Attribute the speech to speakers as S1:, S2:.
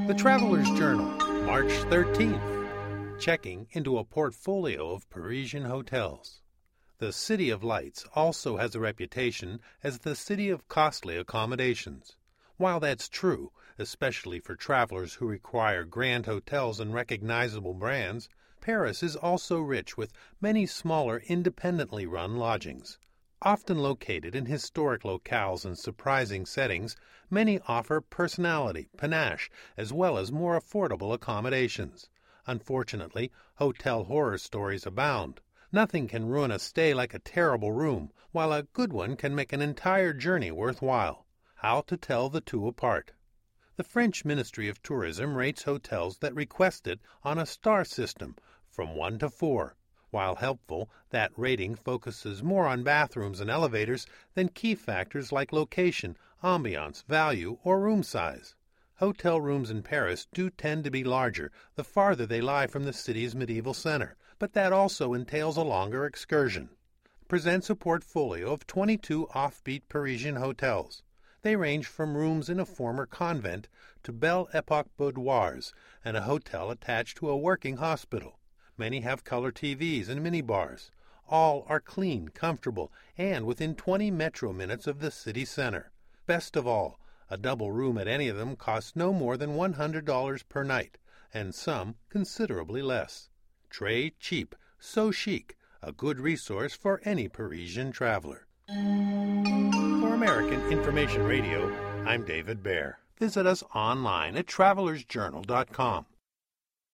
S1: The Traveler's Journal, March 13th. Checking into a portfolio of Parisian hotels. The City of Lights also has a reputation as the city of costly accommodations. While that's true, especially for travelers who require grand hotels and recognizable brands, Paris is also rich with many smaller independently run lodgings. Often located in historic locales and surprising settings, many offer personality, panache, as well as more affordable accommodations. Unfortunately, hotel horror stories abound. Nothing can ruin a stay like a terrible room, while a good one can make an entire journey worthwhile. How to tell the two apart. The French Ministry of Tourism rates hotels that request it on a star system from 1 to 4. While helpful, that rating focuses more on bathrooms and elevators than key factors like location, ambiance, value, or room size. Hotel rooms in Paris do tend to be larger the farther they lie from the city's medieval center, but that also entails a longer excursion. Presents a portfolio of 22 offbeat Parisian hotels. They range from rooms in a former convent to Belle Epoque boudoirs and a hotel attached to a working hospital. Many have color TVs and minibars. All are clean, comfortable, and within 20 metro minutes of the city center. Best of all, a double room at any of them costs no more than $100 per night, and some considerably less. Très cheap, so chic, a good resource for any Parisian traveler. For American Information Radio, I'm David Baer. Visit us online at travelersjournal.com.